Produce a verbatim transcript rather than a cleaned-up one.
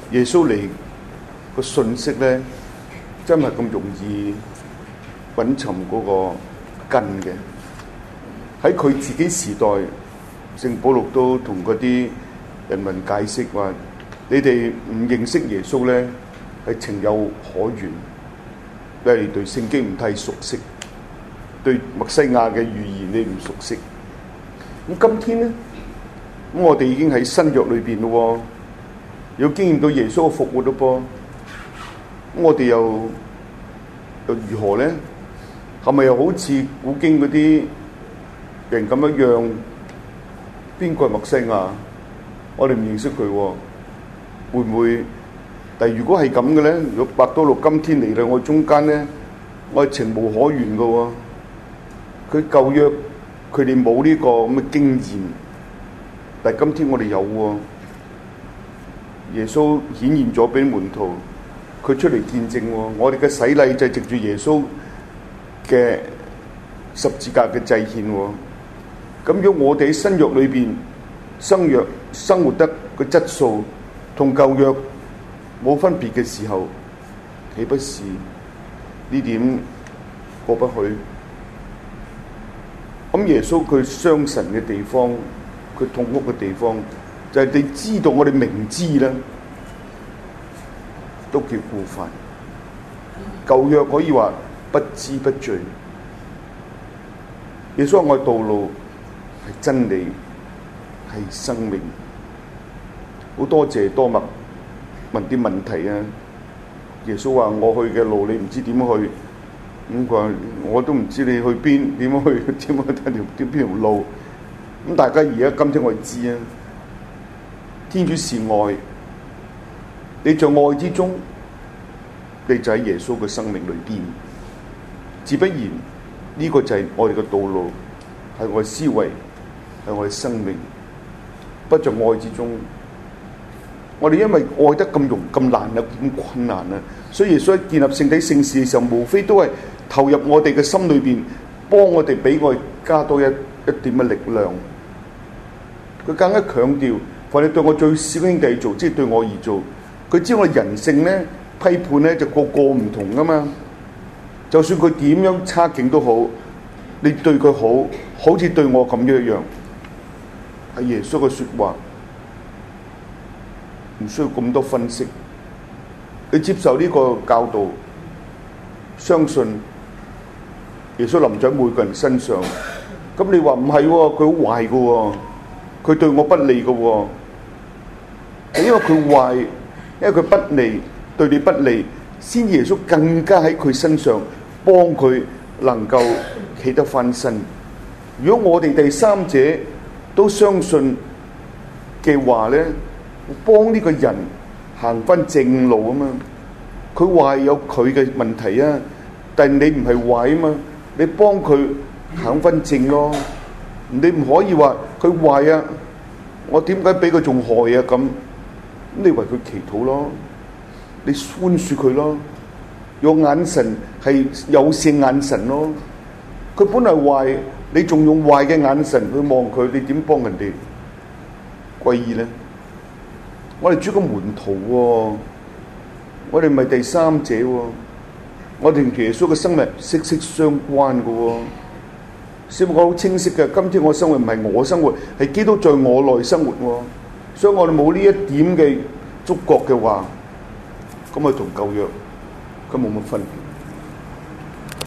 耶穌嚟個信息咧，真係咁容易揾尋嗰個根嘅。喺佢自己時代，聖保祿都同嗰啲人民解釋話：你哋唔認識耶穌咧，係情有可原，因為你對聖經唔太熟悉，對默西亞嘅預言你唔熟悉。咁今天咧，咁我哋已經喺新約裏邊咯，有經驗到耶穌嘅復活咯噃。咁我哋又又如何咧？係咪又好似古經嗰啲人咁一樣？邊個係默西亞？我哋唔認識佢喎，會唔會？但係如果係咁嘅咧，如果伯多祿今天嚟到我中間咧，我係情無可原嘅喎。佢舊約佢哋冇呢個咁嘅經驗，但係今天我哋有喎。耶穌顯現咗俾門徒，佢出嚟見證喎。我哋嘅洗禮就係藉住耶穌嘅十字架嘅祭獻喎。咁如果我哋喺新約裏邊生約生活得個質素同舊約冇分別嘅時候，豈不是呢點過不去？咁耶穌佢傷神嘅地方，佢痛哭嘅地方，就係、是、你知道我哋明知啦，都叫故犯。舊約可以話不知不罪。耶穌話我嘅道路係真理，係生命。好多謝多默問啲問題啊！耶穌話我去嘅路你唔知點去，咁佢話我都唔知你去邊，點樣去，點樣睇條邊條路。咁大家而家今天我哋知啊，天主是愛，你在愛之中，你就喺耶穌嘅生命裏邊。自不然呢、這個就係我哋嘅道路，係我嘅思維，係我嘅生命。不在愛之中，我哋因為愛得咁容咁難啊，咁困難啊，所以耶穌建立聖體聖事嘅時候，無非都係投入我哋嘅心裏邊，幫我哋俾我哋加多一一點嘅力量。佢更加強調，凡你對我最小兄弟做，即係對我而做。佢知我人性咧批判咧就個個唔同噶嘛。就算佢點樣差勁都好，你對佢好，好似對我咁樣一樣，係耶穌嘅説話，唔需要咁多分析。你接受呢個教導，相信耶穌臨在每個人身上。咁你話唔係喎，佢好壞嘅喎，佢對我不利嘅喎，因為佢壞，因為佢不利，對你不利，先耶穌更加喺佢身上幫佢能夠企得翻身。如果我哋第三者都相信嘅話咧，幫呢個人行翻正路啊嘛。佢壞有佢嘅問題啊，但係你唔係壞啊嘛，你幫佢行翻正咯。你唔可以話佢壞啊，我點解俾佢仲害啊咁？咁你為佢祈禱咯，你寬恕佢咯，用眼神係友善眼神咯。佢本來壞，你仲用壞嘅眼神去望佢，你點幫人哋歸依咧？我哋主個門徒喎，我哋唔係第三者喎，我哋同耶穌嘅生命息息相關嘅喎。聖經講好清晰嘅，今天我生活唔係我生活，係基督在我內生活喎。所以我哋冇呢一點嘅觸覺嘅話，咁啊同舊約佢冇乜分別。